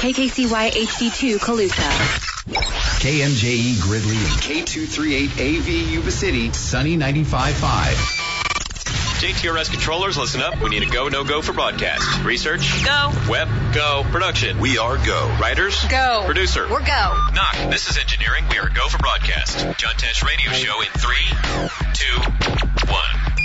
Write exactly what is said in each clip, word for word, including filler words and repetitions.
K K C Y H D two Colusa. K M J E Gridley and K two thirty-eight A V Yuba City, Sunny ninety-five point five. J T R S controllers, listen up. We need a go, no-go for broadcast. Research? Go. Web? Go. Production? We are go. Writers? Go. Producer? We're go. Knock. This is engineering. We are go for broadcast. John Tesh Radio Show in three, two, one.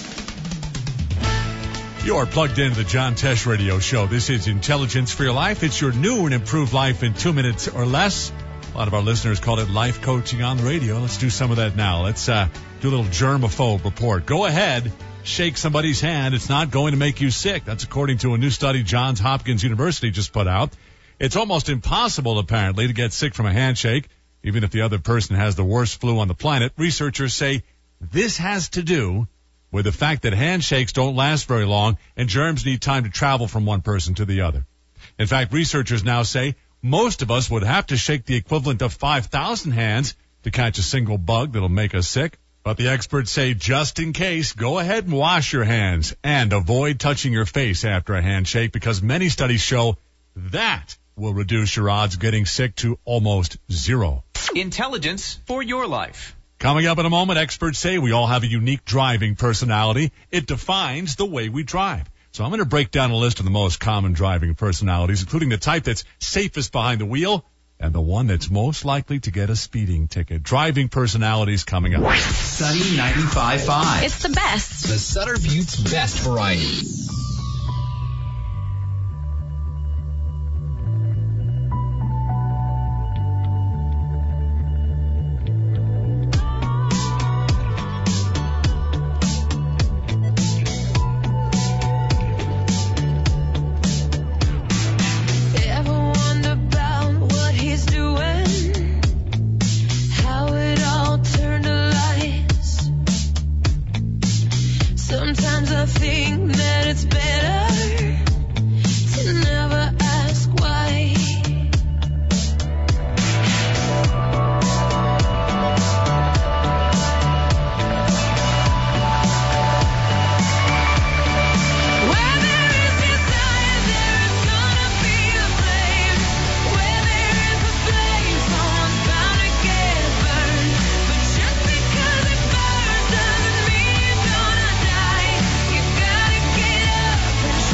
You're plugged into the John Tesh Radio Show. This is Intelligence for Your Life. It's your new and improved life in two minutes or less. A lot of our listeners call it life coaching on the radio. Let's do some of that now. Let's uh, do a little germaphobe report. Go ahead. Shake somebody's hand. It's not going to make you sick. That's according to a new study Johns Hopkins University just put out. It's almost impossible, apparently, to get sick from a handshake, even if the other person has the worst flu on the planet. Researchers say this has to do with the fact that handshakes don't last very long and germs need time to travel from one person to the other. In fact, researchers now say most of us would have to shake the equivalent of five thousand hands to catch a single bug that'll make us sick. But the experts say just in case, go ahead and wash your hands and avoid touching your face after a handshake because many studies show that will reduce your odds of getting sick to almost zero. Intelligence for your life. Coming up in a moment, experts say we all have a unique driving personality. It defines the way we drive. So I'm going to break down a list of the most common driving personalities, including the type that's safest behind the wheel and the one that's most likely to get a speeding ticket. Driving personalities coming up. Sunny ninety-five point five. It's the best. The Sutter Butte's best variety. Sometimes I think that it's better to never ask why. Where there is desire, there is gonna be a flame. Where there is a flame, someone's bound to get burned. But just because it burns doesn't mean you're gonna die. You gotta get up and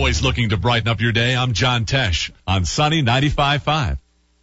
Always looking to brighten up your day. I'm John Tesh on Sunny ninety-five point five.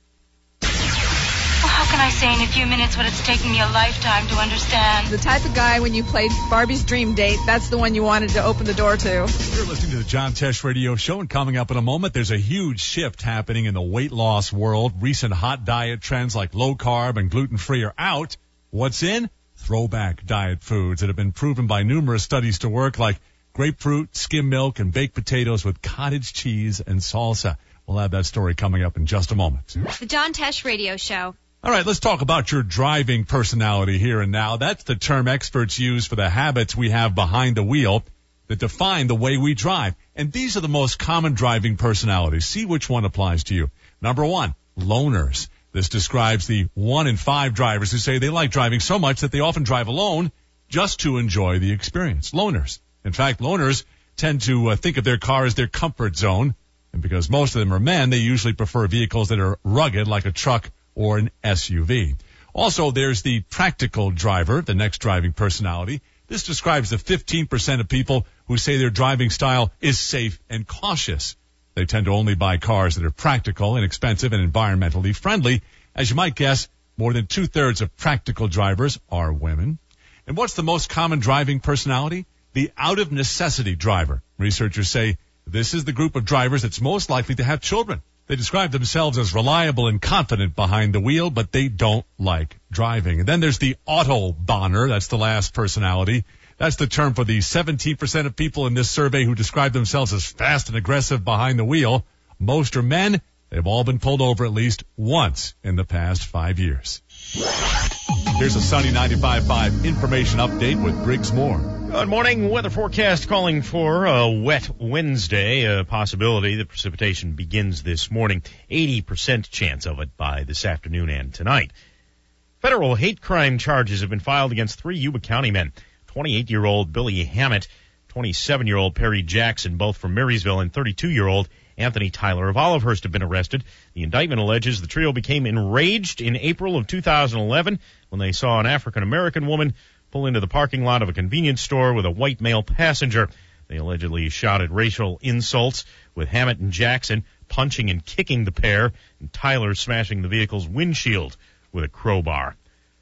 Well, how can I say in a few minutes what it's taken me a lifetime to understand? The type of guy, when you played Barbie's Dream Date, that's the one you wanted to open the door to. You're listening to the John Tesh Radio Show, and coming up in a moment, there's a huge shift happening in the weight loss world. Recent hot diet trends like low carb and gluten-free are out. What's in? Throwback diet foods that have been proven by numerous studies to work, like grapefruit, skim milk, and baked potatoes with cottage cheese and salsa. We'll have that story coming up in just a moment. The John Tesh Radio Show. All right, let's talk about your driving personality here and now. That's the term experts use for the habits we have behind the wheel that define the way we drive. And these are the most common driving personalities. See which one applies to you. Number one, loners. This describes the one in five drivers who say they like driving so much that they often drive alone just to enjoy the experience. Loners. In fact, loners tend to uh, think of their car as their comfort zone. And because most of them are men, they usually prefer vehicles that are rugged, like a truck or an S U V. Also, there's the practical driver, the next driving personality. This describes the fifteen percent of people who say their driving style is safe and cautious. They tend to only buy cars that are practical, inexpensive, and environmentally friendly. As you might guess, more than two-thirds of practical drivers are women. And what's the most common driving personality? The out-of-necessity driver. Researchers say this is the group of drivers that's most likely to have children. They describe themselves as reliable and confident behind the wheel, but they don't like driving. And then there's the Autobahner. That's the last personality. That's the term for the seventeen percent of people in this survey who describe themselves as fast and aggressive behind the wheel. Most are men. They've all been pulled over at least once in the past five years. Here's a Sunny ninety-five point five information update with Briggs Moore. Good morning. Weather forecast calling for a wet Wednesday. A possibility that precipitation begins this morning. eighty percent chance of it by this afternoon and tonight. Federal hate crime charges have been filed against three Yuba County men. twenty-eight-year-old Billy Hammett, twenty-seven-year-old Perry Jackson, both from Marysville, and thirty-two-year-old Anthony Tyler of Olivehurst have been arrested. The indictment alleges the trio became enraged in April of two thousand eleven when they saw an African-American woman pull into the parking lot of a convenience store with a white male passenger. They allegedly shouted racial insults, with Hammett and Jackson punching and kicking the pair, and Tyler smashing the vehicle's windshield with a crowbar.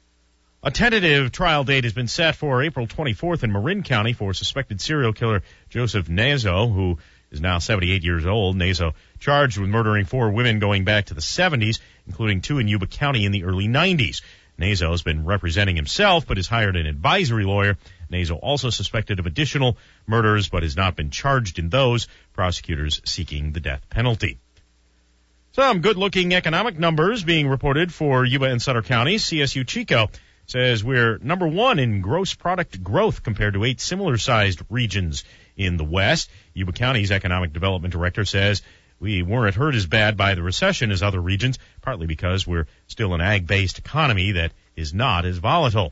A tentative trial date has been set for April twenty-fourth in Marin County for suspected serial killer Joseph Nazo, who is now seventy-eight years old. Nazo charged with murdering four women going back to the seventies, including two in Yuba County in the early nineties. Nazo has been representing himself, but has hired an advisory lawyer. Nazo also suspected of additional murders, but has not been charged in those. Prosecutors seeking the death penalty. Some good-looking economic numbers being reported for Yuba and Sutter counties. C S U Chico says we're number one in gross product growth compared to eight similar-sized regions in the West. Yuba County's economic development director says we weren't hurt as bad by the recession as other regions, partly because we're still an ag-based economy that is not as volatile.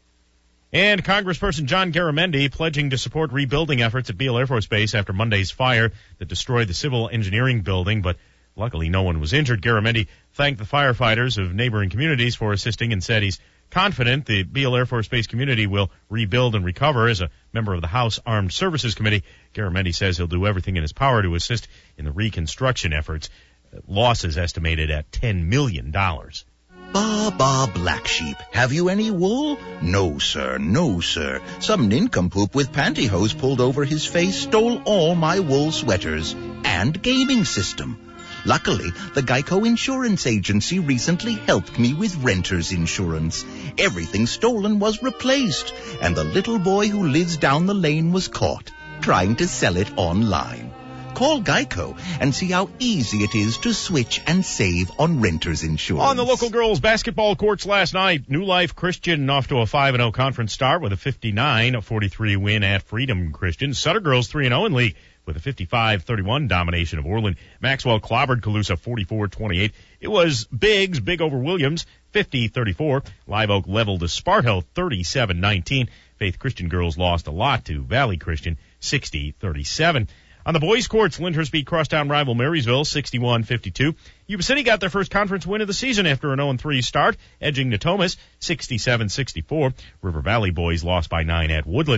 And Congressperson John Garamendi pledging to support rebuilding efforts at Beale Air Force Base after Monday's fire that destroyed the civil engineering building, but luckily no one was injured. Garamendi thanked the firefighters of neighboring communities for assisting and said he's confident the Beale Air Force Base community will rebuild and recover. As a member of the House Armed Services Committee, Garamendi says he'll do everything in his power to assist in the reconstruction efforts. Losses estimated at ten million dollars. Ba, ba, black sheep, have you any wool? No, sir, no, sir. Some nincompoop with pantyhose pulled over his face stole all my wool sweaters and gaming system. Luckily, the Geico Insurance Agency recently helped me with renter's insurance. Everything stolen was replaced, and the little boy who lives down the lane was caught trying to sell it online. Call Geico and see how easy it is to switch and save on renter's insurance. On the local girls' basketball courts last night, New Life Christian off to a five and oh conference start with a fifty-nine forty-three win at Freedom Christian. Sutter girls three and oh in league with a fifty-five thirty-one domination of Orland. Maxwell clobbered Colusa forty-four twenty-eight. It was Biggs, big over Williams, fifty thirty-four. Live Oak leveled to Sparto thirty-seven nineteen. Faith Christian girls lost a lot to Valley Christian, sixty thirty-seven. On the boys' courts, Lyndhurst beat crosstown rival Marysville sixty-one fifty-two. Yuba City got their first conference win of the season after an oh and three start, edging Natomas sixty-seven sixty-four. River Valley boys lost by nine at Woodland.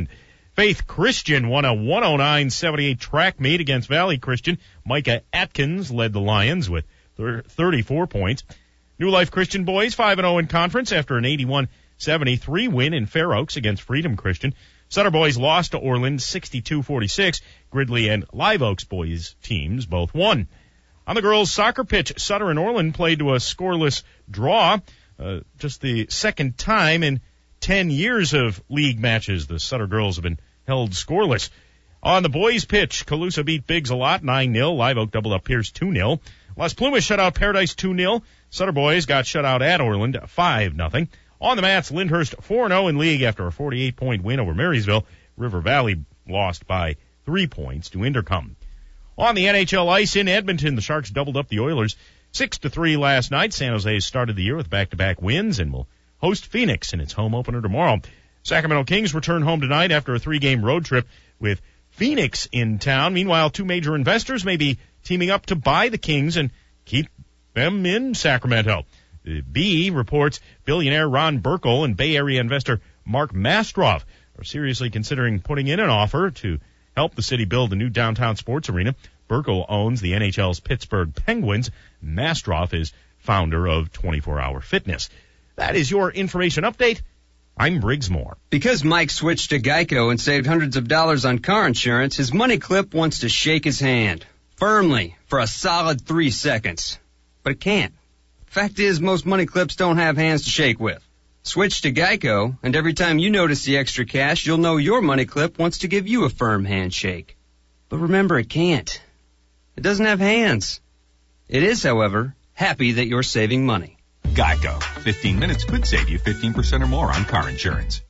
Faith Christian won a one oh nine seventy-eight track meet against Valley Christian. Micah Atkins led the Lions with thirty-four points. New Life Christian boys five and oh in conference after an eighty-one seventy-three win in Fair Oaks against Freedom Christian. Sutter boys lost to Orland sixty-two forty-six. Gridley and Live Oaks boys teams both won. On the girls' soccer pitch, Sutter and Orland played to a scoreless draw. Uh, just the second time in ten years of league matches the Sutter girls have been held scoreless. On the boys' pitch, Calusa beat Biggs a lot, nine nil. Live Oak doubled up Pierce two nil. Las Plumas shut out Paradise two nil. Sutter boys got shut out at Orland five nothing. On the mats, Lyndhurst four and oh in league after a forty-eight point win over Marysville. River Valley lost by three points to Intercom. On the N H L ice in Edmonton, the Sharks doubled up the Oilers six to three last night. San Jose started the year with back-to-back wins and will host Phoenix in its home opener tomorrow. Sacramento Kings return home tonight after a three-game road trip with Phoenix in town. Meanwhile, two major investors may be teaming up to buy the Kings and keep them in Sacramento. The B reports billionaire Ron Burkle and Bay Area investor Mark Mastroff are seriously considering putting in an offer to help the city build a new downtown sports arena. Burkle owns the N H L's Pittsburgh Penguins. Mastroff is founder of twenty-four hour Fitness. That is your information update. I'm Briggs Moore. Because Mike switched to Geico and saved hundreds of dollars on car insurance, his money clip wants to shake his hand. Firmly, for a solid three seconds. But it can't. Fact is, most money clips don't have hands to shake with. Switch to Geico, and every time you notice the extra cash, you'll know your money clip wants to give you a firm handshake. But remember, it can't. It doesn't have hands. It is, however, happy that you're saving money. Geico. fifteen minutes could save you fifteen percent or more on car insurance.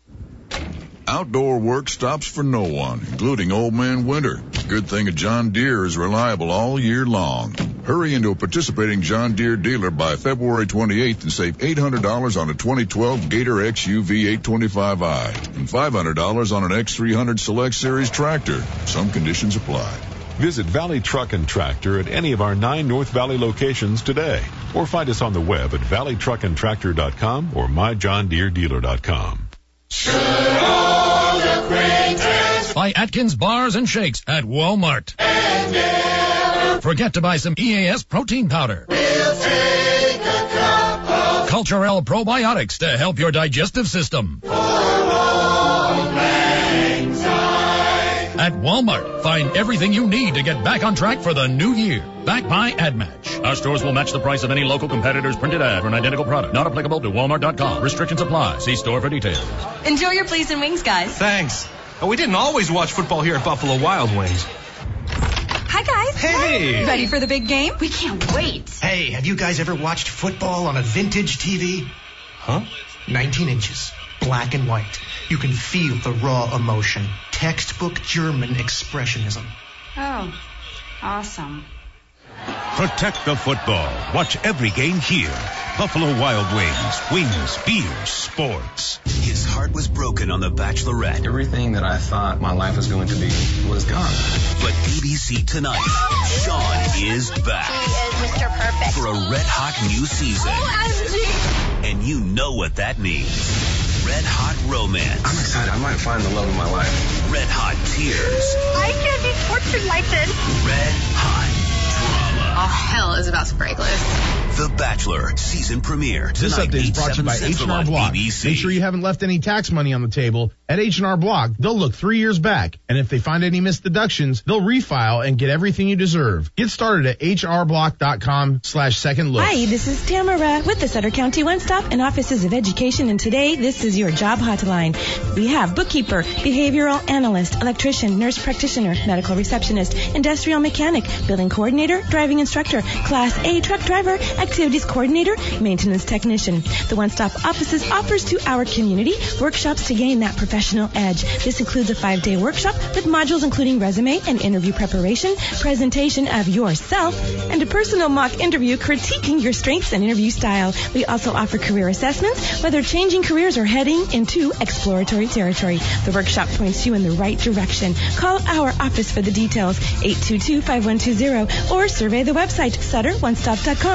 Outdoor work stops for no one, including Old Man Winter. Good thing a John Deere is reliable all year long. Hurry into a participating John Deere dealer by February twenty-eighth and save eight hundred dollars on a twenty twelve Gator X U V eight twenty-five i and five hundred dollars on an X three hundred Select Series tractor. Some conditions apply. Visit Valley Truck and Tractor at any of our nine North Valley locations today, or find us on the web at valley truck and tractor dot com or my john deere dealer dot com. Should old acquaintance Buy Atkins Bars and Shakes at Walmart. and never Forget to buy some E A S protein powder. will take a cup of Culturelle probiotics to help your digestive system. for old lang syne. At Walmart, find everything you need to get back on track for the new year. Back by AdMatch. Our stores will match the price of any local competitor's printed ad for an identical product. Not applicable to Walmart dot com. Restrictions apply. See store for details. Enjoy your pleased and wings, guys. Thanks. Oh, we didn't always watch football here at Buffalo Wild Wings. Hi, guys. Hey! Ready for the big game? We can't wait. Hey, have you guys ever watched football on a vintage T V? Huh? nineteen inches, black and white. You can feel the raw emotion. Textbook German expressionism. Oh, awesome. Protect the football. Watch every game here. Buffalo Wild Wings. Wings, beer, sports. His heart was broken on The Bachelorette. Everything that I thought my life was going to be was gone. But A B C tonight, Sean is back. He is Mister Perfect. For a red hot new season. O M G. And you know what that means. Red hot romance. I'm excited. I might find the love of my life. Red hot tears. I can't be tortured like this. Red hot drama. All hell is about to break loose. The Bachelor season premiere. This tonight, update is eight, brought to you seven by H and Central R on Block. A B C. Make sure you haven't left any tax money on the table. At H and R Block, they'll look three years back, and if they find any missed deductions, they'll refile and get everything you deserve. Get started at H R block dot com slash second look. Hi, this is Tamara with the Sutter County One Stop and Offices of Education, and today this is your job hotline. We have bookkeeper, behavioral analyst, electrician, nurse practitioner, medical receptionist, industrial mechanic, billing coordinator, driving instructor, class A truck driver, activities coordinator, maintenance technician. The One Stop Offices offers to our community workshops to gain that professional edge. This includes a five-day workshop with modules including resume and interview preparation, presentation of yourself, and a personal mock interview critiquing your strengths and interview style. We also offer career assessments, whether changing careers or heading into exploratory territory. The workshop points you in the right direction. Call our office for the details, eight two two, five one two zero, or survey the website, sutter one stop dot com. That's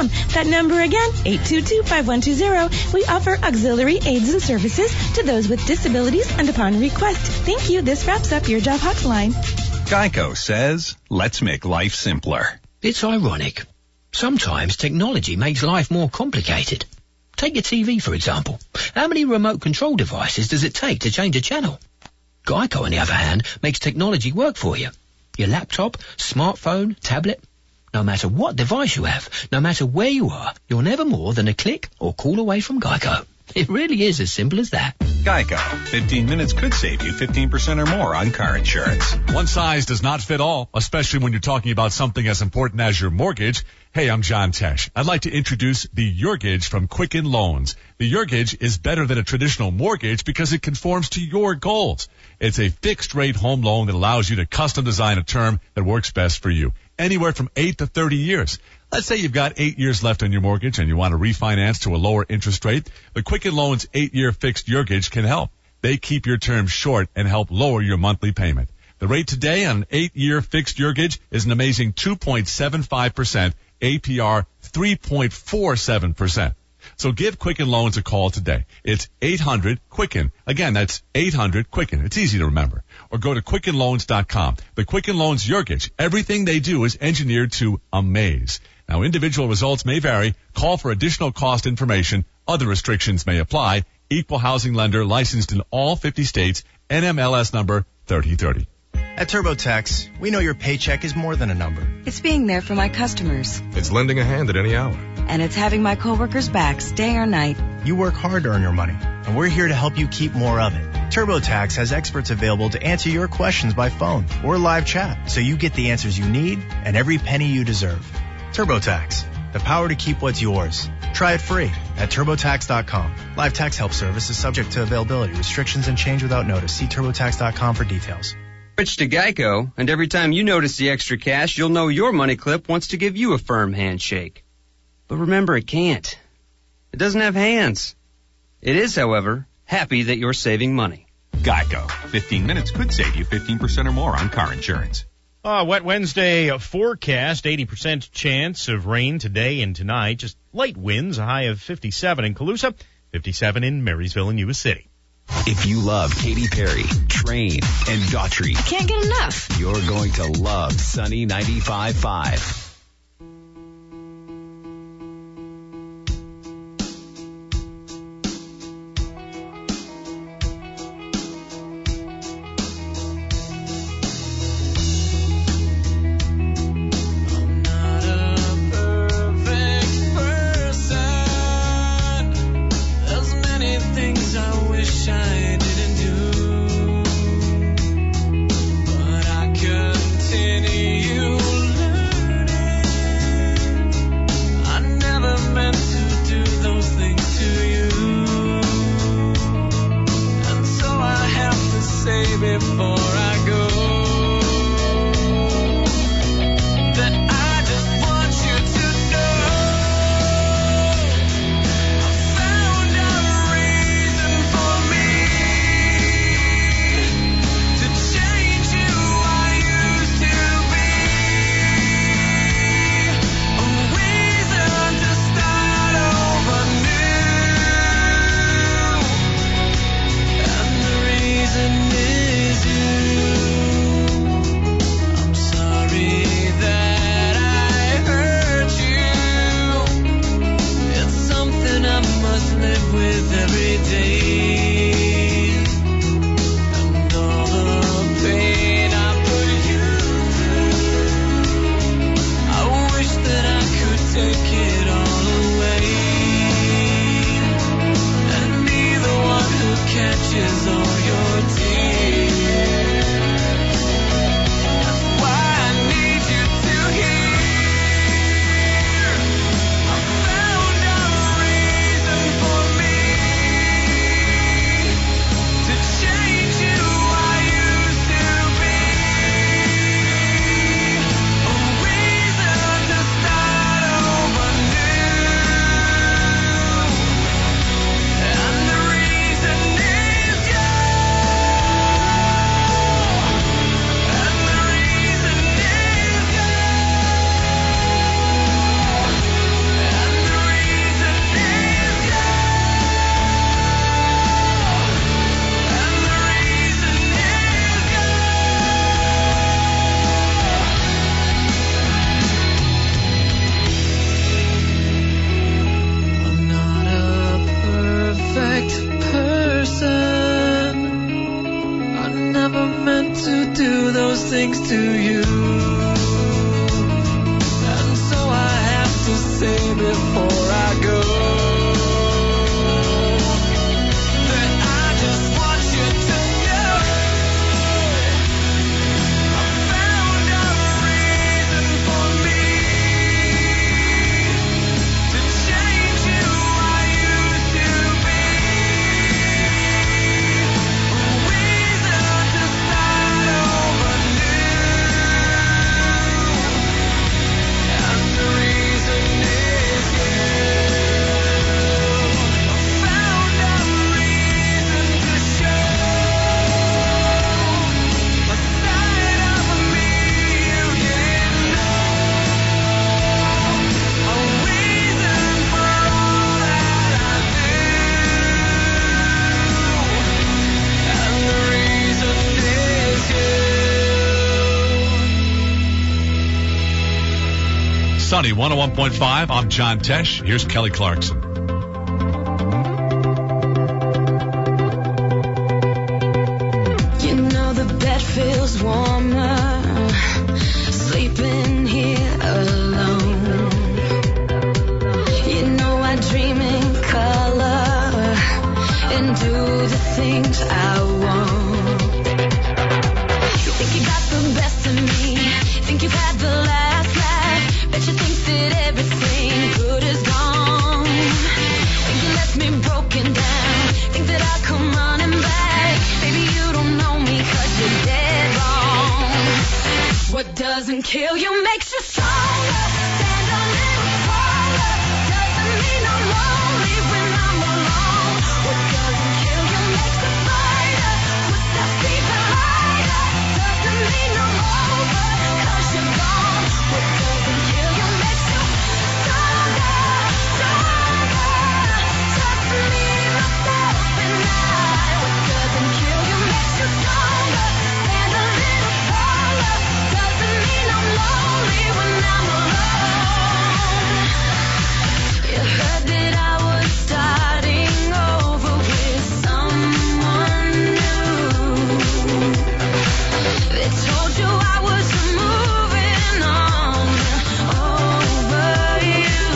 That number again, eight two two, five one two zero. We offer auxiliary aids and services to those with disabilities and upon request. Thank you. This wraps up your job hotline. Geico says, let's make life simpler. It's ironic. Sometimes technology makes life more complicated. Take your T V, for example. How many remote control devices does it take to change a channel? Geico, on the other hand, makes technology work for you. Your laptop, smartphone, tablet. No matter what device you have, no matter where you are, you're never more than a click or call away from Geico. It really is as simple as that. Geico. fifteen minutes could save you fifteen percent or more on car insurance. One size does not fit all, especially when you're talking about something as important as your mortgage. Hey, I'm John Tesh. I'd like to introduce the Yourgage from Quicken Loans. The Yourgage is better than a traditional mortgage because it conforms to your goals. It's a fixed-rate home loan that allows you to custom design a term that works best for you. Anywhere from eight to thirty years. Let's say you've got eight years left on your mortgage and you want to refinance to a lower interest rate. The Quicken Loans eight-year fixed Yourgage can help. They keep your term short and help lower your monthly payment. The rate today on an eight-year fixed Yourgage is an amazing two point seven five percent, A P R three point four seven percent. So give Quicken Loans a call today. It's eight hundred Quicken. Again, that's eight hundred Quicken. It's easy to remember. Or go to quicken loans dot com. The Quicken Loans Yourgage, everything they do is engineered to amaze. Now, individual results may vary. Call for additional cost information. Other restrictions may apply. Equal housing lender licensed in all fifty states. N M L S number thirty thirty. At TurboTax, we know your paycheck is more than a number. It's being there for my customers. It's lending a hand at any hour. And it's having my coworkers' backs day or night. You work hard to earn your money, and we're here to help you keep more of it. TurboTax has experts available to answer your questions by phone or live chat, so you get the answers you need and every penny you deserve. TurboTax, the power to keep what's yours. Try it free at turbotax dot com. Live tax help service is subject to availability, restrictions, and change without notice. See turbotax dot com for details. Switch to Geico, and every time you notice the extra cash, you'll know your money clip wants to give you a firm handshake. But remember, it can't. It doesn't have hands. It is, however, happy that you're saving money. Geico. fifteen minutes could save you fifteen percent or more on car insurance. Uh, wet Wednesday forecast, eighty percent chance of rain today and tonight. Just light winds, a high of fifty-seven in Colusa, fifty-seven in Marysville and Yuba City. If you love Katy Perry, Train, and Daughtry, Can't get enough. you're going to love Sunny ninety-five point five. Continue learning. to do those things to you. And so I have to say before I go that I just want you to know I found a reason for me to change who I used to be. A reason to start over new. And the reason is you. I found a reason to show a side of me you didn't know. A reason for all that I do. And the reason is you. Sunny one oh one point five. I'm John Tesh. Here's Kelly Clarkson. You know the bed feels warmer, sleeping here alone. You know I dream in color and do the things I want. You think you got the best of me, think you've had the last laugh, bet you think that everything good is gone. Think you left me broken down, think that I'll come running back. Baby, you don't know me 'cause you're dead wrong. What doesn't kill you makes you stronger. Stand a little taller. Doesn't mean I'm lonely when I'm alone. What doesn't kill you makes you fighter. Footsteps even lighter. Doesn't mean I'm over 'cause you're gone. What doesn't kill you makes you stronger, stronger. Just me, myself, and I. What doesn't kill you makes you stronger. Stand a little taller. Doesn't mean I'm lonely when I'm alone. You heard that I was starting over with someone new. They told you I was moving on over you.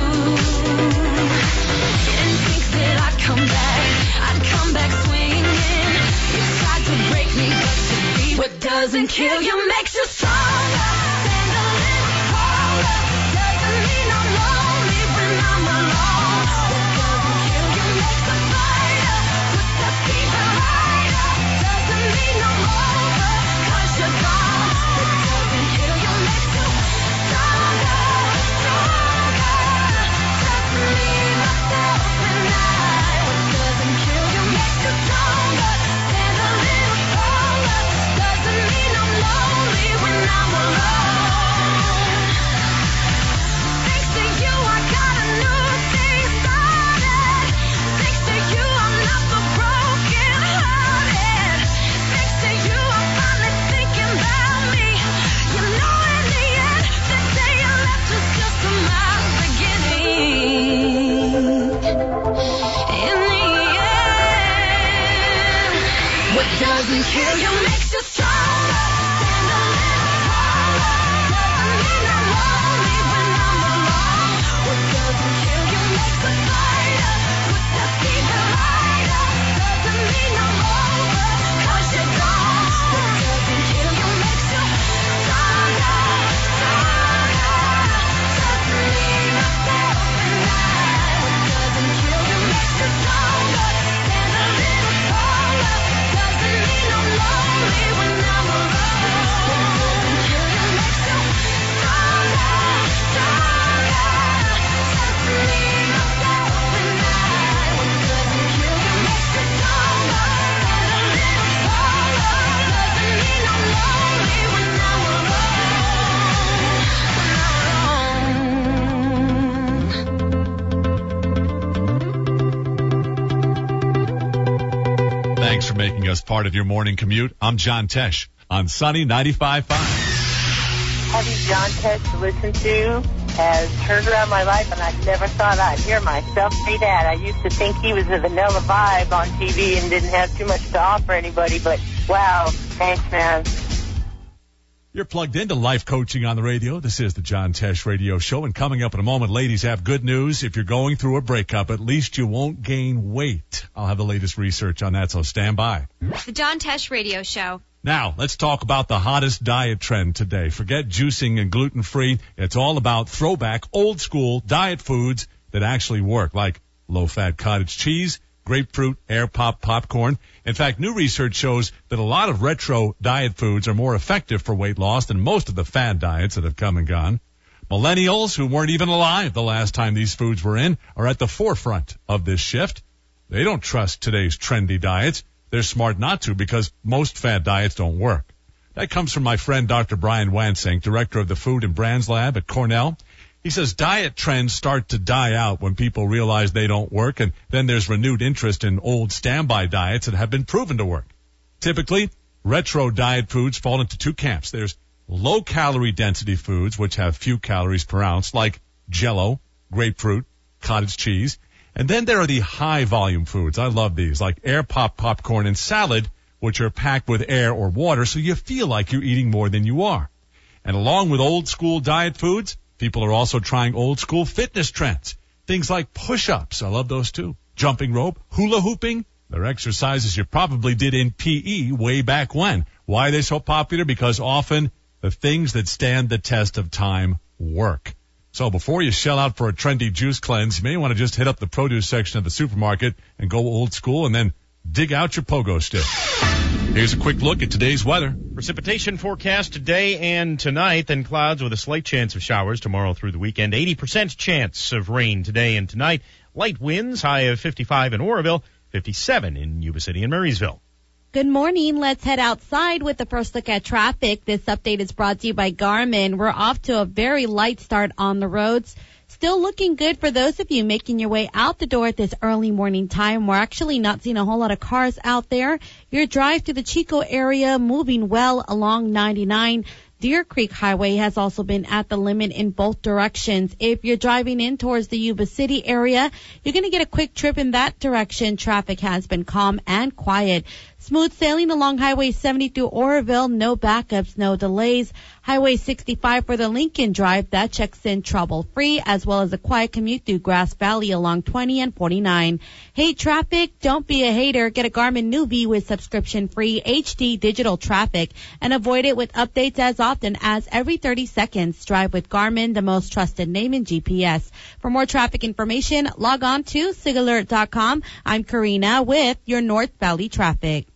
Didn't think that I'd come back, I'd come back swinging. You tried to break me, but you beat. What doesn't kill you makes you stronger. Stand a little taller. Doesn't mean I'm lonely when I'm alone. What doesn't kill you makes a fighter. Footsteps even lighter. Doesn't mean I'm over 'cause you're gone. What doesn't kill you makes you stronger, stronger. Just me, myself, and I. What doesn't kill you makes you stronger. Stand a little taller. Doesn't mean I'm lonely when I'm alone. Thanks to you, I got a new day started. Thanks to you, I'm not so broken hearted. Thanks to you, I'm finally thinking about me. You know, in the end, the day you left was just my beginning. In the end, what doesn't kill you makes you stronger. Stand a little taller. Doesn't mean I'm lonely when I'm alone. What doesn't kill you makes a fighter. Footsteps even lighter. Doesn't mean I'm over 'cause you're gone. What doesn't kill you makes you stronger, stronger. Just me, myself, and I. What doesn't kill you makes you stronger. Stand a little taller. Doesn't mean I'm lonely when I'm alone. What doesn't kill you makes you stronger, stronger. Just me, myself, and I. What doesn't kill you makes you stronger. Stand a little taller. Doesn't mean I'm lonely when I'm alone. Thanks for making us part of your morning commute. I'm John Tesh on Sunny ninety-five point five. Having John Tesh to listen to has turned around my life, and I never thought I'd hear myself say that. I used to think he was a vanilla vibe on T V and didn't have too much to offer anybody, but wow, Thanks, man. You're plugged into Life Coaching on the Radio. This is the John Tesh Radio Show. And coming up in a moment, ladies, have good news. If you're going through a breakup, at least you won't gain weight. I'll have the latest research on that, so stand by. The John Tesh Radio Show. Now, let's talk about the hottest diet trend today. Forget juicing and gluten-free. It's all about throwback, old-school diet foods that actually work, like low-fat cottage cheese, grapefruit, air pop popcorn. In fact, new research shows that a lot of retro diet foods are more effective for weight loss than most of the fad diets that have come and gone. Millennials, who weren't even alive the last time these foods were in, are at the forefront of this shift. They don't trust today's trendy diets. They're smart not to, because most fad diets don't work. That comes from my friend Doctor Brian Wansink, director of the Food and Brands Lab at Cornell. He says diet trends start to die out when people realize they don't work, and then there's renewed interest in old standby diets that have been proven to work. Typically, retro diet foods fall into two camps. There's low-calorie density foods, which have few calories per ounce, like Jell-O, grapefruit, cottage cheese. And then there are the high-volume foods. I love these, like air pop popcorn and salad, which are packed with air or water, so you feel like you're eating more than you are. And along with old-school diet foods, people are also trying old-school fitness trends. Things like push-ups. I love those, too. Jumping rope, hula hooping. They're exercises you probably did in P E way back when. Why are they so popular? Because often the things that stand the test of time work. So before you shell out for a trendy juice cleanse, you may want to just hit up the produce section of the supermarket and go old school and then dig out your pogo stick. Here's a quick look at today's weather. Precipitation forecast today and tonight, then clouds with a slight chance of showers tomorrow through the weekend. eighty percent chance of rain today and tonight. Light winds, high of fifty-five in Oroville, fifty-seven in Yuba City and Marysville. Good morning. Let's head outside with the first look at traffic. This update is brought to you by Garmin. We're off to a very light start on the roads. Still looking good for those of you making your way out the door at this early morning time. We're actually not seeing a whole lot of cars out there. Your drive through the Chico area moving well along ninety-nine. Deer Creek Highway has also been at the limit in both directions. If you're driving in towards the Yuba City area, you're going to get a quick trip in that direction. Traffic has been calm and quiet. Smooth sailing along Highway seventy through Oroville. No backups, no delays. Highway sixty-five for the Lincoln Drive, that checks in trouble-free, as well as a quiet commute through Grass Valley along twenty and forty-nine. Hate traffic? Don't be a hater. Get a Garmin Newbie with subscription-free H D digital traffic and avoid it with updates as often as every thirty seconds. Drive with Garmin, the most trusted name in G P S. For more traffic information, log on to sig alert dot com. I'm Karina with your North Valley traffic.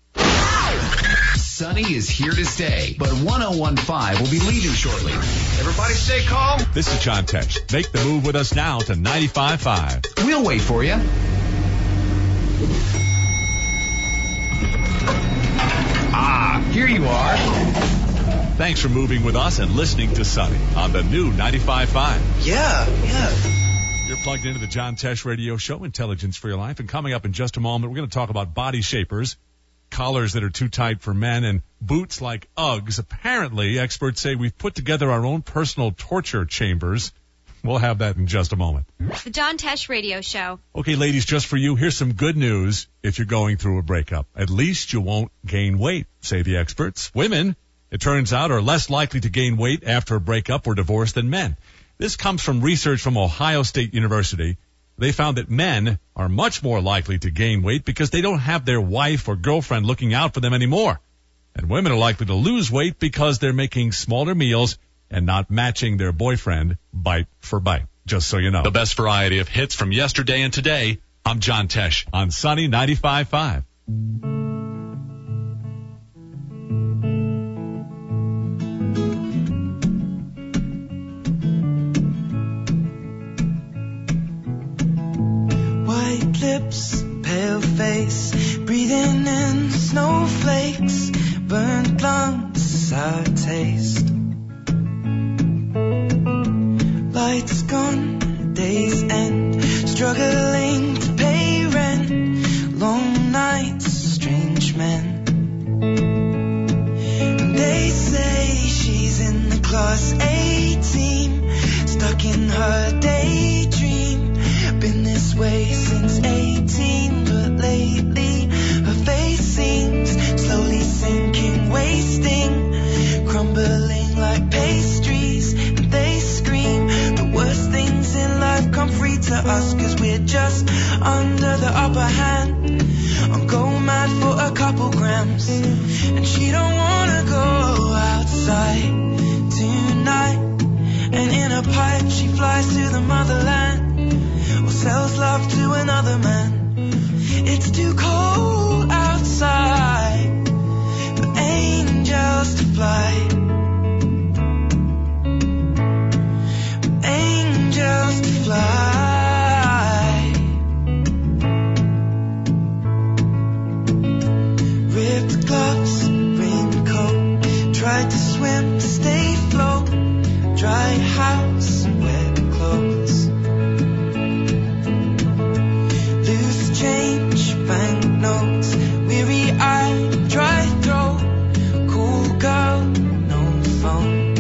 Sunny is here to stay, but one oh one point five will be leaving shortly. Everybody stay calm. This is John Tesh. Make the move with us now to ninety-five point five. We'll wait for you. Ah, here you are. Thanks for moving with us and listening to Sunny on the new ninety-five point five. Yeah, yeah. You're plugged into the John Tesh Radio Show, Intelligence for Your Life. And coming up in just a moment, we're going to talk about body shapers, collars that are too tight for men, and boots like Uggs. Apparently, experts say we've put together our own personal torture chambers. We'll have that in just a moment. The John Tesh Radio Show. Okay, ladies, just for you, here's some good news if you're going through a breakup. At least you won't gain weight, say the experts. Women, it turns out, are less likely to gain weight after a breakup or divorce than men. This comes from research from Ohio State University. They found that men are much more likely to gain weight because they don't have their wife or girlfriend looking out for them anymore. And women are likely to lose weight because they're making smaller meals and not matching their boyfriend bite for bite, just so you know. The best variety of hits from yesterday and today. I'm John Tesh on Sunny ninety-five point five. White lips, pale face, breathing in snowflakes, burnt lungs, sour taste. Lights gone, days end, struggling to pay rent, long nights, strange men. They say she's in the class A team, stuck in her daydream. Been this way since eighteen, but lately her face seems slowly sinking, waiting. the upper hand. I'll go mad for a couple grams. And she don't wanna go outside tonight. And in a pipe she flies to the motherland, or sells love to another man. It's too cold outside for angels to fly. For angels to fly. Ripped gloves, raincoat, tried to swim to stay afloat. Dry house, wet clothes. Loose change, banknotes, weary eye, dry throat. Cool girl, no phone.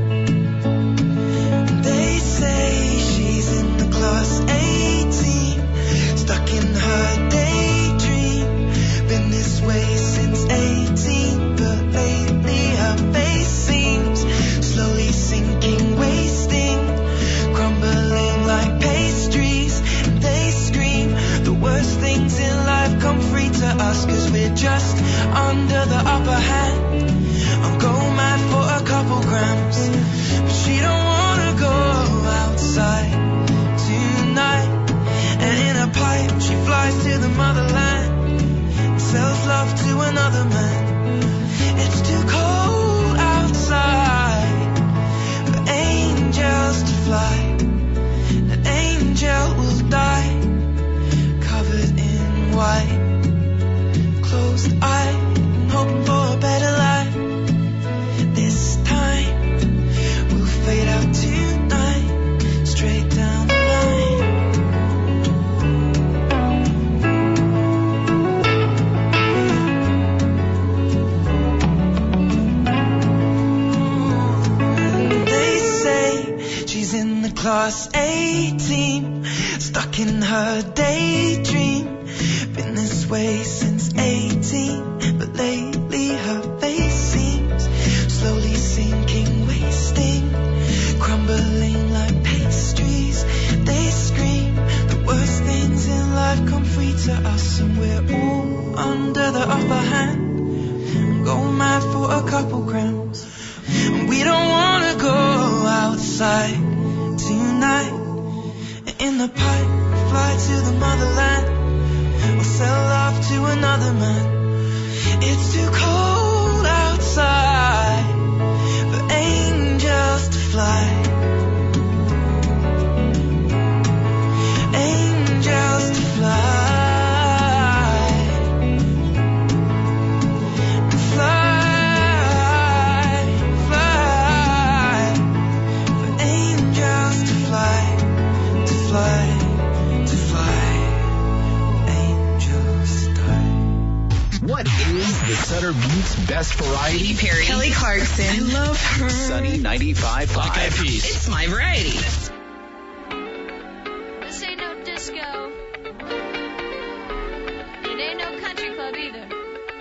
They say she's in the class eighteen, stuck in her daydream. Been this way since eighteen, but lately her face seems slowly sinking, wasting, crumbling like pastries. And they scream the worst things in life come free to us, cause we're just under the upper hand. I'll go mad for a couple grams, but she don't wanna go outside tonight. And in a pipe she flies to the motherland, and sells love to another man. It's too cold outside for angels to fly. An angel will die, covered in white, closed eye, and hoping for a better life. This time we'll fade out tonight, straight down the line. They say she's in the class eighteen, stuck in her daydream. Been this way since eighteen, but lately her face seems slowly sinking, wasting, crumbling like pastries. They scream the worst things in life come free to us, and we're all under the upper hand. Go mad for a couple grams, and we don't wanna go outside tonight. In the pipe, fly to the motherland, or sell love to another man. It's too cold outside for angels to fly. Angels to fly. Fly, fly, for angels to fly, to fly, to fly. Angels die. What is the Sutter Buttes best variety? Katy Perry. Kelly Clarkson. I love her. Sunny ninety-five point five. It's my variety. This ain't no disco. It ain't no country club either.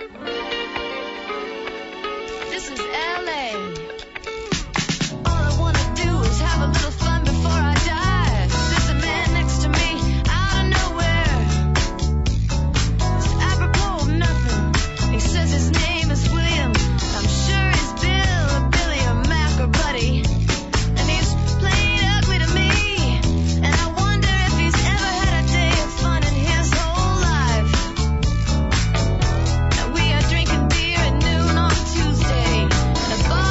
This is L A. All I wanna do is have a little fun before I die. There's a man next to me out of nowhere. It's apropos of nothing. He says his name is William. I'm sure he's Bill or Billy or Mac or Buddy. And he's playing ugly to me. And I wonder if he's ever had a day of fun in his whole life. And we are drinking beer at noon on Tuesday. And a bar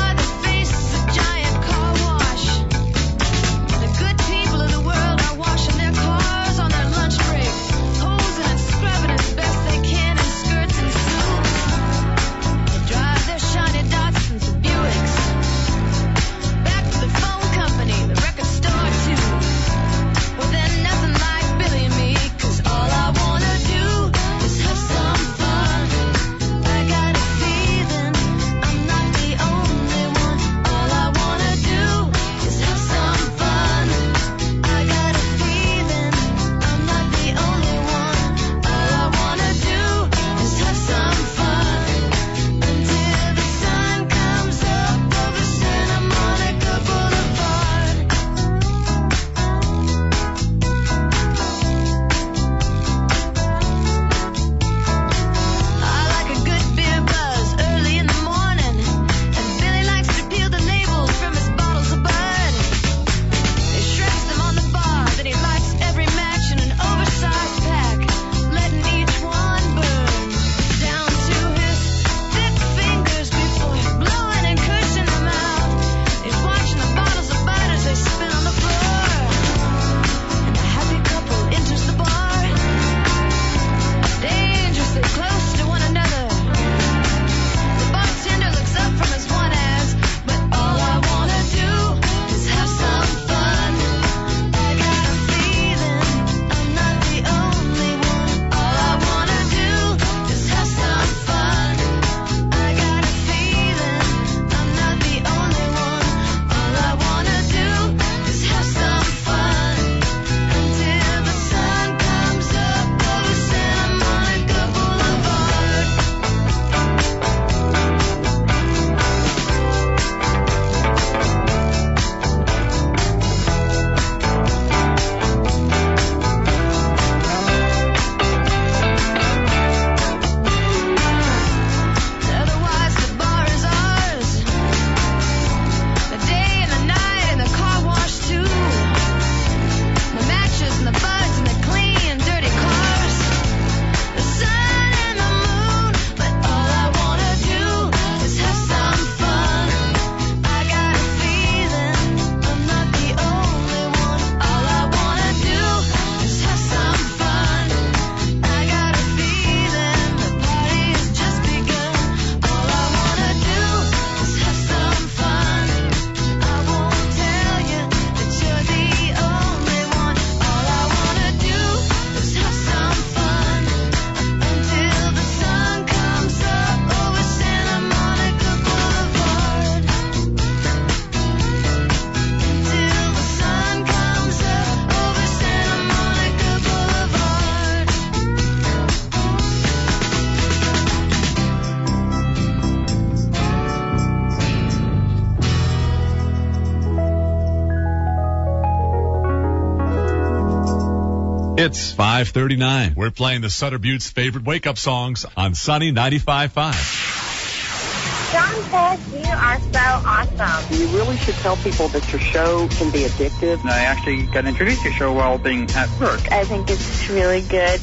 It's five thirty-nine. We're playing the Sutter Butte's favorite wake-up songs on Sunny ninety-five point five. John Tess, you are so awesome. You really should tell people that your show can be addictive. I actually got introduced to your show while being at work. I think it's really good.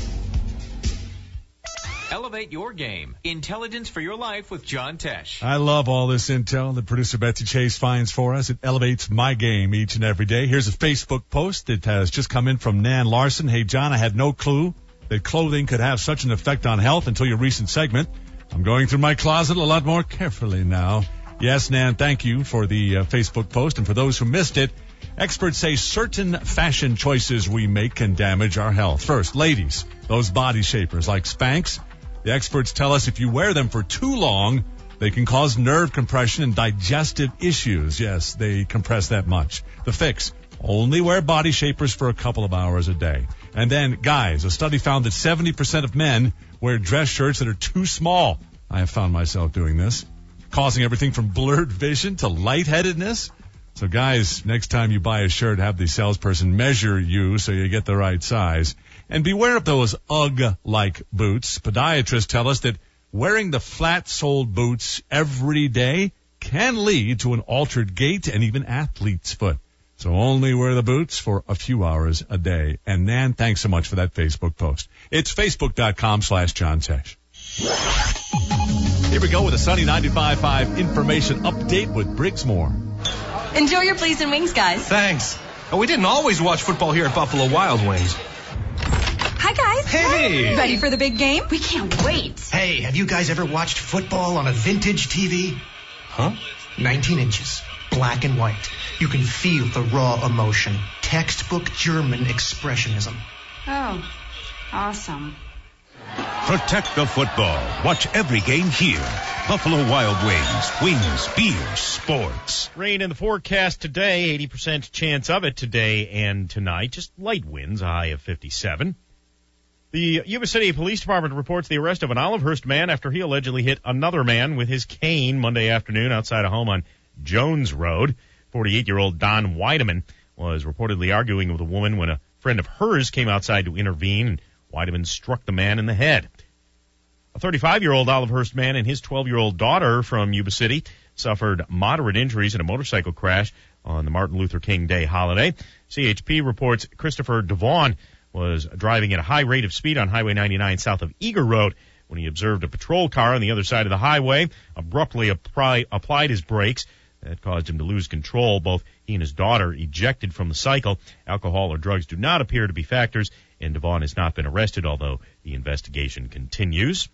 Elevate your game. Intelligence for your life with John Tesh. I love all this intel that producer Betsy Chase finds for us. It elevates my game each and every day. Here's a Facebook post that has just come in from Nan Larson. Hey, John, I had no clue that clothing could have such an effect on health until your recent segment. I'm going through my closet a lot more carefully now. Yes, Nan, thank you for the uh, Facebook post. And for those who missed it, experts say certain fashion choices we make can damage our health. First, ladies, those body shapers like Spanx. The experts tell us if you wear them for too long, they can cause nerve compression and digestive issues. Yes, they compress that much. The fix, only wear body shapers for a couple of hours a day. And then, guys, a study found that seventy percent of men wear dress shirts that are too small. I have found myself doing this, causing everything from blurred vision to lightheadedness. So, guys, next time you buy a shirt, have the salesperson measure you so you get the right size. And beware of those Ugg-like boots. Podiatrists tell us that wearing the flat-soled boots every day can lead to an altered gait and even athlete's foot. So only wear the boots for a few hours a day. And Nan, thanks so much for that Facebook post. It's facebook.com slash John Tesh. Here we go with a Sunny ninety-five point five information update with Briggs Moore. Enjoy your Pleased and Wings, guys. Thanks. And we didn't always watch football here at Buffalo Wild Wings. Hi, guys. Hey. Ready for the big game? We can't wait. Hey, have you guys ever watched football on a vintage T V? Huh? nineteen inches, black and white. You can feel the raw emotion. Textbook German expressionism. Oh, awesome. Protect the football. Watch every game here. Buffalo Wild Wings. Wings, beer, sports. Rain in the forecast today, eighty percent chance of it today and tonight. Just light winds, a high of fifty-seven. The Yuba City Police Department reports the arrest of an Olivehurst man after he allegedly hit another man with his cane Monday afternoon outside a home on Jones Road. forty-eight-year-old Don Weideman was reportedly arguing with a woman when a friend of hers came outside to intervene, and Weideman struck the man in the head. A thirty-five-year-old Olivehurst man and his twelve-year-old daughter from Yuba City suffered moderate injuries in a motorcycle crash on the Martin Luther King Day holiday. C H P reports Christopher Devon was driving at a high rate of speed on Highway ninety-nine south of Eager Road when he observed a patrol car on the other side of the highway, abruptly apply, applied his brakes. That caused him to lose control. Both he and his daughter ejected from the cycle. Alcohol or drugs do not appear to be factors, and Devon has not been arrested, although the investigation continues.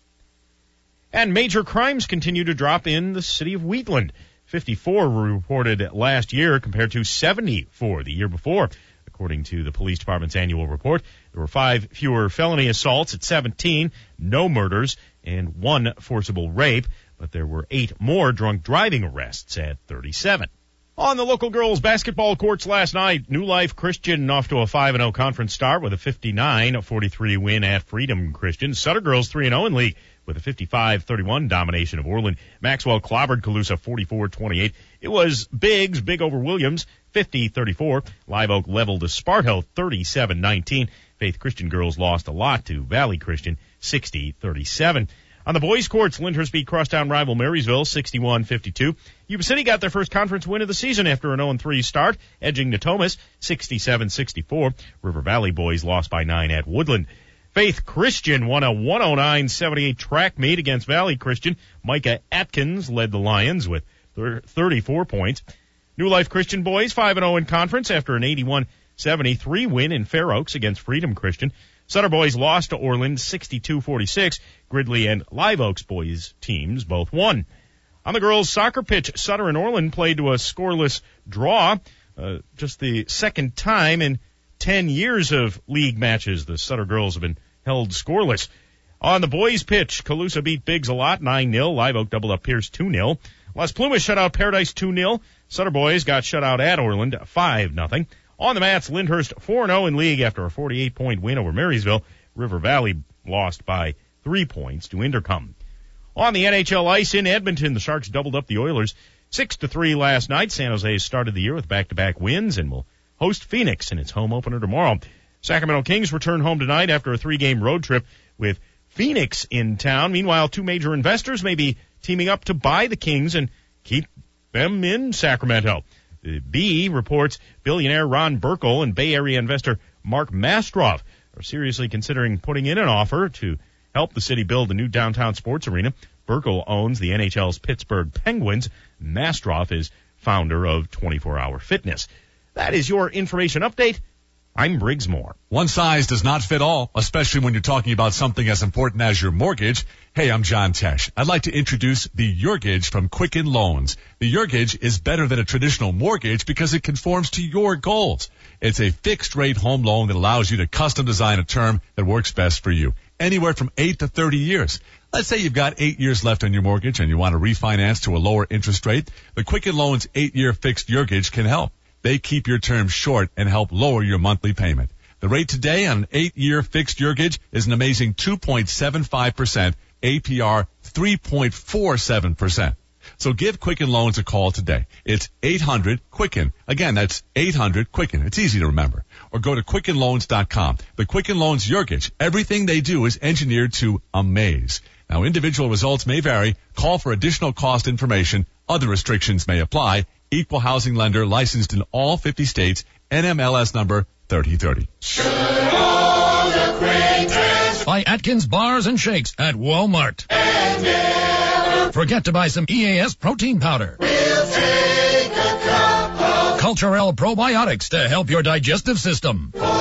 And major crimes continue to drop in the city of Wheatland. fifty-four were reported last year compared to seventy-four the year before. According to the police department's annual report, there were five fewer felony assaults at seventeen, no murders, and one forcible rape, but there were eight more drunk driving arrests at thirty-seven. On the local girls basketball courts last night, New Life Christian off to a five and oh conference start with a fifty-nine forty-three win at Freedom Christian. Sutter girls three and oh in league with a fifty-five thirty-one domination of Orland. Maxwell clobbered Colusa forty-four twenty-eight. It was Biggs, big over Williams, fifty thirty-four. Live Oak leveled to Sparto thirty-seven nineteen. Faith Christian girls lost a lot to Valley Christian sixty thirty-seven. On the boys' courts, Lyndhurst beat crosstown rival Marysville sixty-one fifty-two. Yuba City got their first conference win of the season after an oh and three start, edging Natomas sixty-seven sixty-four. River Valley boys lost by nine at Woodland. Faith Christian won a one oh nine seventy-eight track meet against Valley Christian. Micah Atkins led the Lions with thirty-four points. New Life Christian boys five and oh in conference after an eighty-one seventy-three win in Fair Oaks against Freedom Christian. Sutter boys lost to Orland sixty-two forty-six. Gridley and Live Oaks boys teams both won. On the girls' soccer pitch, Sutter and Orland played to a scoreless draw. Uh, just the second time in ten years of league matches the Sutter girls have been held scoreless. On the boys' pitch, Colusa beat Biggs a lot, nine nil. Live Oak doubled up Pierce two nil. Las Plumas shut out Paradise two nil. Sutter boys got shut out at Orland five nothing. On the mats, Lyndhurst four and oh in league after a forty-eight point win over Marysville. River Valley lost by three points to Indercom. On the N H L ice in Edmonton, the Sharks doubled up the Oilers six to three last night. San Jose started the year with back-to-back wins and will host Phoenix in its home opener tomorrow. Sacramento Kings return home tonight after a three-game road trip with Phoenix in town. Meanwhile, two major investors may be teaming up to buy the Kings and keep them in Sacramento. The B reports billionaire Ron Burkle and Bay Area investor Mark Mastrov are seriously considering putting in an offer to help the city build a new downtown sports arena. Burkle owns the N H L's Pittsburgh Penguins. Mastrov is founder of twenty-four hour Fitness. That is your information update. I'm Briggs Moore. One size does not fit all, especially when you're talking about something as important as your mortgage. Hey, I'm John Tesh. I'd like to introduce the Yourgage from Quicken Loans. The Yourgage is better than a traditional mortgage because it conforms to your goals. It's a fixed-rate home loan that allows you to custom design a term that works best for you, anywhere from eight to thirty years. Let's say you've got eight years left on your mortgage and you want to refinance to a lower interest rate. The Quicken Loans eight-year fixed Yourgage can help. They keep your term short and help lower your monthly payment. The rate today on an eight-year fixed Yourgage is an amazing two point seven five percent, A P R three point four seven percent. So give Quicken Loans a call today. It's eight hundred Quicken. Again, that's eight hundred Quicken. It's easy to remember. Or go to quicken loans dot com. The Quicken Loans Yourgage, everything they do is engineered to amaze. Now, individual results may vary. Call for additional cost information. Other restrictions may apply. Equal housing lender licensed in all fifty states. N M L S number thirty thirty. By Atkins Bars and Shakes at Walmart. And never forget to buy some E A S protein powder. We'll take a cup of Culturelle probiotics to help your digestive system. For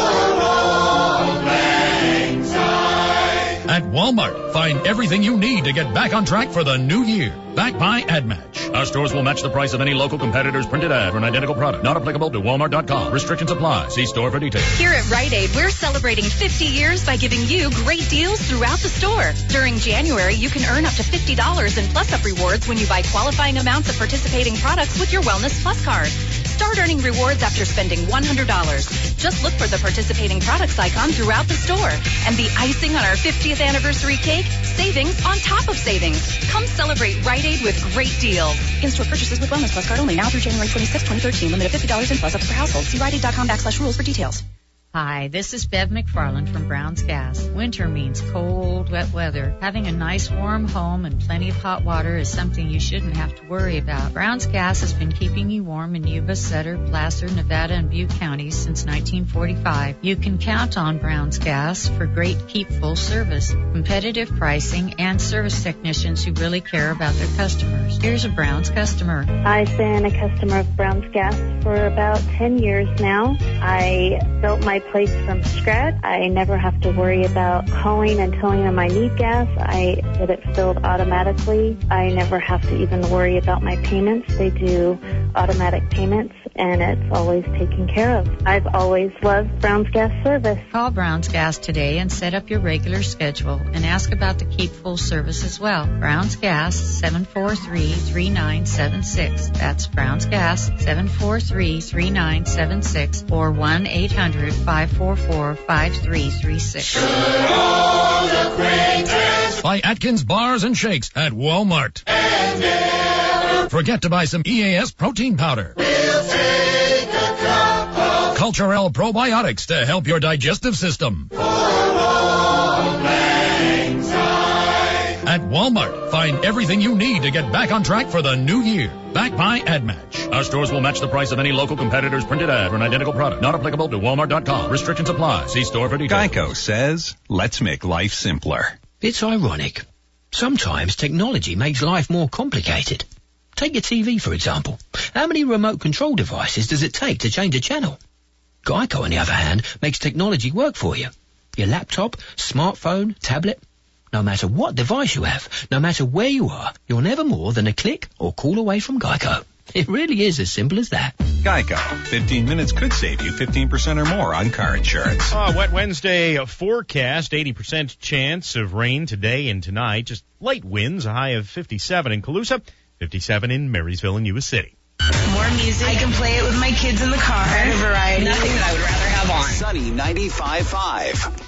old lang syne. At Walmart, find everything you need to get back on track for the new year. Back by AdMatch. Our stores will match the price of any local competitor's printed ad for an identical product. Not applicable to Walmart dot com. Restrictions apply. See store for details. Here at Rite Aid, we're celebrating fifty years by giving you great deals throughout the store. During January, you can earn up to fifty dollars in Plus-Up rewards when you buy qualifying amounts of participating products with your Wellness Plus card. Start earning rewards after spending one hundred dollars. Just look for the participating products icon throughout the store. And the icing on our fiftieth anniversary cake, savings on top of savings. Come celebrate Rite Aid with great deals. In-store purchases with Wellness Plus card only now through January twenty-sixth, twenty thirteen. Limited fifty dollars in Plus-Ups per household. See rite aid dot com backslash rules for details. Hi, this is Bev McFarland from Brown's Gas. Winter means cold, wet weather. Having a nice warm home and plenty of hot water is something you shouldn't have to worry about. Brown's Gas has been keeping you warm in Yuba, Sutter, Placer, Nevada, and Butte counties since nineteen forty-five. You can count on Brown's Gas for great keep full service, competitive pricing, and service technicians who really care about their customers. Here's a Brown's customer. I've been a customer of Brown's Gas for about ten years now. I built my place from scratch. I never have to worry about calling and telling them I need gas. I get it filled automatically. I never have to even worry about my payments. They do automatic payments, and it's always taken care of. I've always loved Brown's Gas service. Call Brown's Gas today and set up your regular schedule and ask about the Keep Full service as well. Brown's Gas, seven four three, three nine seven six. That's Brown's Gas, seven four three, three nine seven six or one eight hundred, five four four, five three three six. By Atkins Bars and Shakes at Walmart. And never forget to buy some E A S protein powder. We'll take a cup of Culturelle probiotics to help your digestive system. For old lang syne. At Walmart, find everything you need to get back on track for the new year. Back by AdMatch. Our stores will match the price of any local competitor's printed ad for an identical product. Not applicable to Walmart dot com. Restrictions apply. See store for details. Geico says, let's make life simpler. It's ironic. Sometimes technology makes life more complicated. Take your T V, for example. How many remote control devices does it take to change a channel? Geico, on the other hand, makes technology work for you. Your laptop, smartphone, tablet. No matter what device you have, no matter where you are, you're never more than a click or call away from Geico. It really is as simple as that. Geico. fifteen minutes could save you fifteen percent or more on car insurance. Uh, wet Wednesday forecast, eighty percent chance of rain today and tonight. Just light winds, a high of fifty-seven in Colusa, fifty-seven in Marysville and Yuba City. More music. I can play it with my kids in the car. And a variety. Nothing that I would rather have on. Sunny ninety-five point five.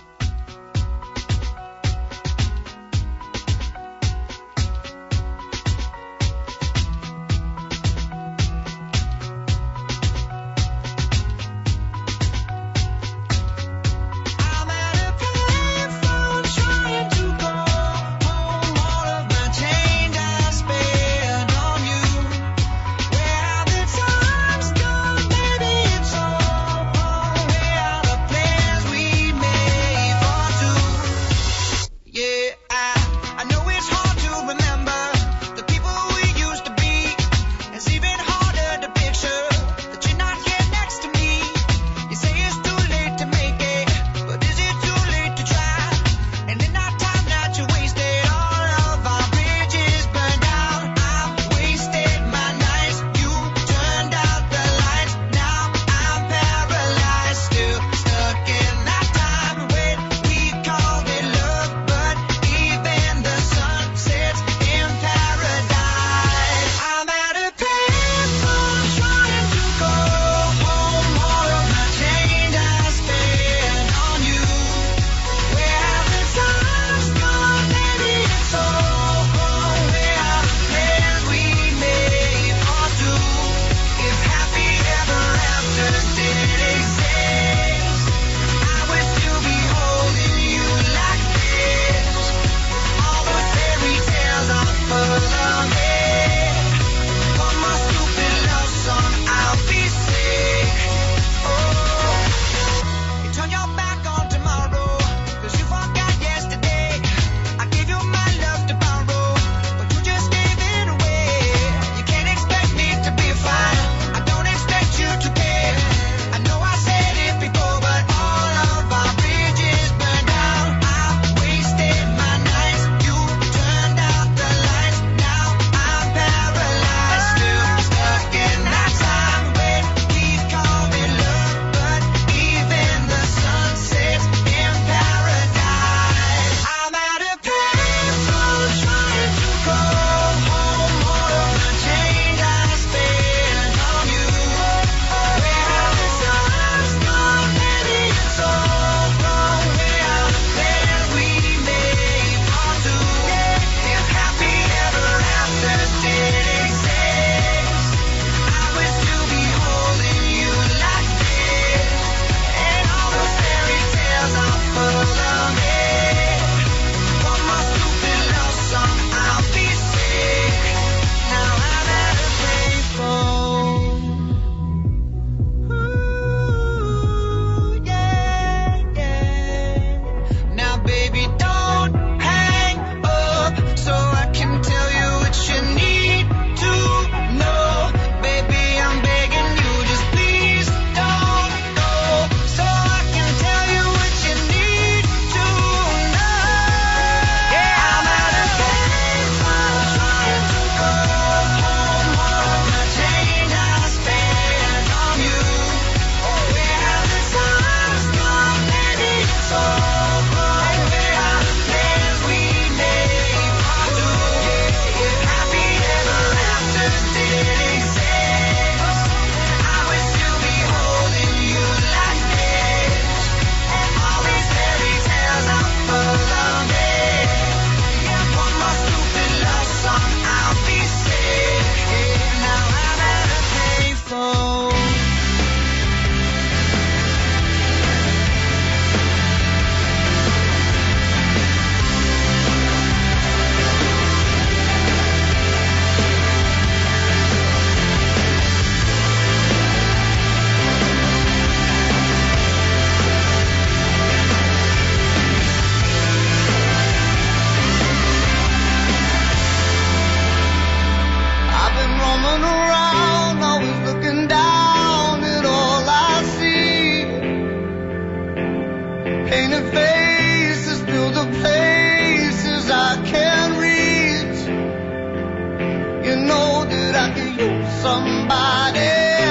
somebody.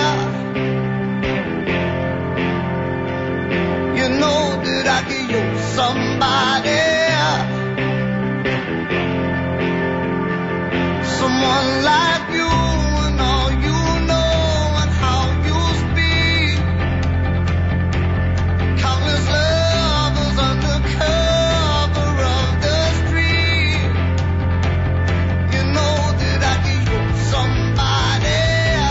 You know that I could use somebody. Someone like you and all you know and how you speak. Countless lovers under cover of the street. You know that I could use somebody.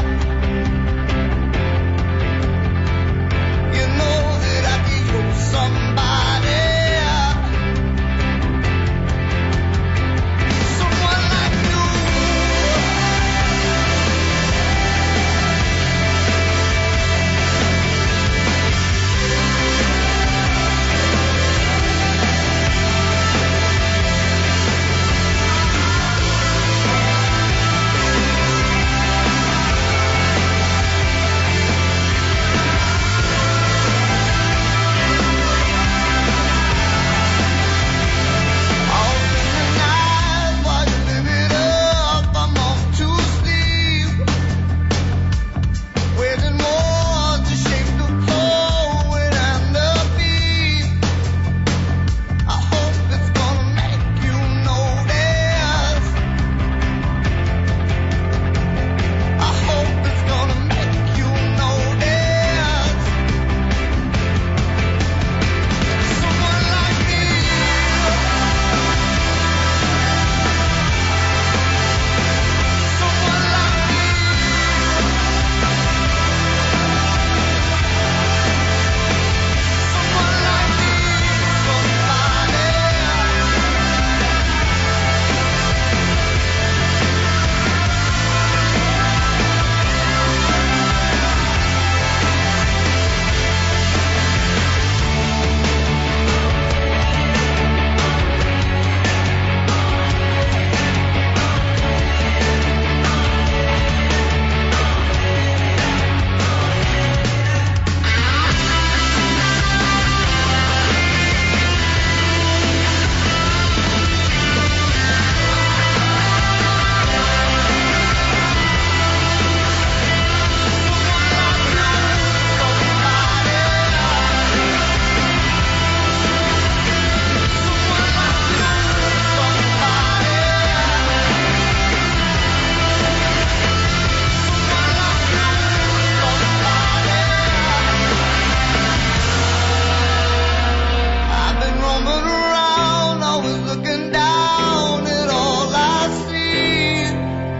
You know that I could use somebody. Someone like you. I've been roaming around, always looking down at all I see.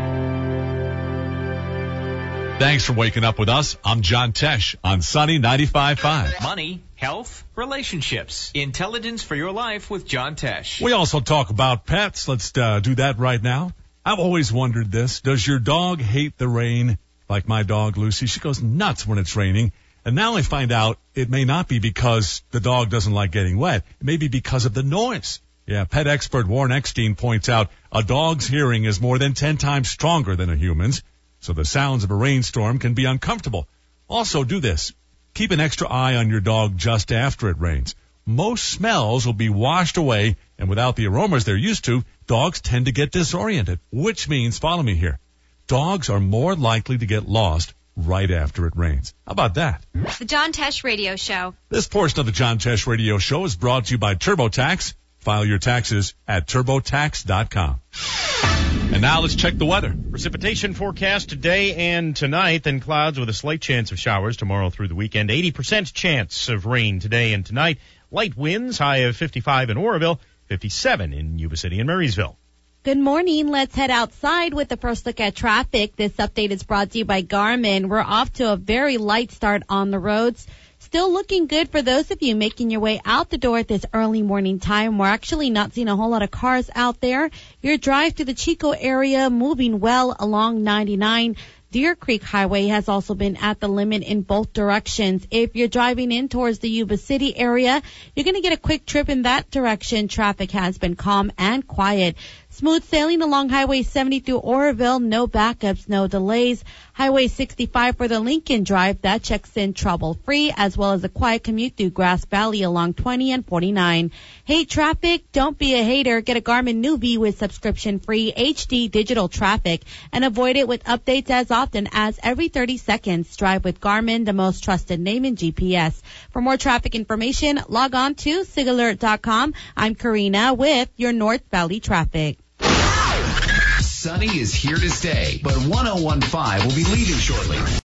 Thanks for waking up with us. I'm John Tesh on Sunny ninety-five point five. Money, health, relationships. Intelligence for your life with John Tesh. We also talk about pets. Let's uh, do that right now. I've always wondered this. Does your dog hate the rain? Like my dog, Lucy. She goes nuts when it's raining. And now I find out it may not be because the dog doesn't like getting wet. It may be because of the noise. Yeah, pet expert Warren Eckstein points out a dog's hearing is more than ten times stronger than a human's. So the sounds of a rainstorm can be uncomfortable. Also do this. Keep an extra eye on your dog just after it rains. Most smells will be washed away, and without the aromas they're used to, dogs tend to get disoriented, which means, follow me here, dogs are more likely to get lost right after it rains. How about that? The John Tesh Radio Show. This portion of the John Tesh Radio Show is brought to you by TurboTax. File your taxes at turbotax dot com. And now let's check the weather. Precipitation forecast today and tonight, then clouds with a slight chance of showers tomorrow through the weekend. eighty percent chance of rain today and tonight. Light winds, high of fifty-five in Oroville, fifty-seven in Yuba City and Marysville. Good morning. Let's head outside with the first look at traffic. This update is brought to you by Garmin. We're off to a very light start on the roads. Still looking good for those of you making your way out the door at this early morning time. We're actually not seeing a whole lot of cars out there. Your drive to the Chico area moving well along ninety-nine. Deer Creek Highway has also been at the limit in both directions. If you're driving in towards the Yuba City area, you're going to get a quick trip in that direction. Traffic has been calm and quiet. Smooth sailing along Highway seventy through Oroville. No backups, no delays. Highway sixty-five for the Lincoln Drive. That checks in trouble-free, as well as a quiet commute through Grass Valley along twenty and forty-nine. Hate traffic? Don't be a hater. Get a Garmin Newbie with subscription-free H D digital traffic and avoid it with updates as often as every thirty seconds. Drive with Garmin, the most trusted name in G P S. For more traffic information, log on to sig alert dot com. I'm Karina with your North Valley traffic. Sunny is here to stay, but one oh one point five will be leaving shortly.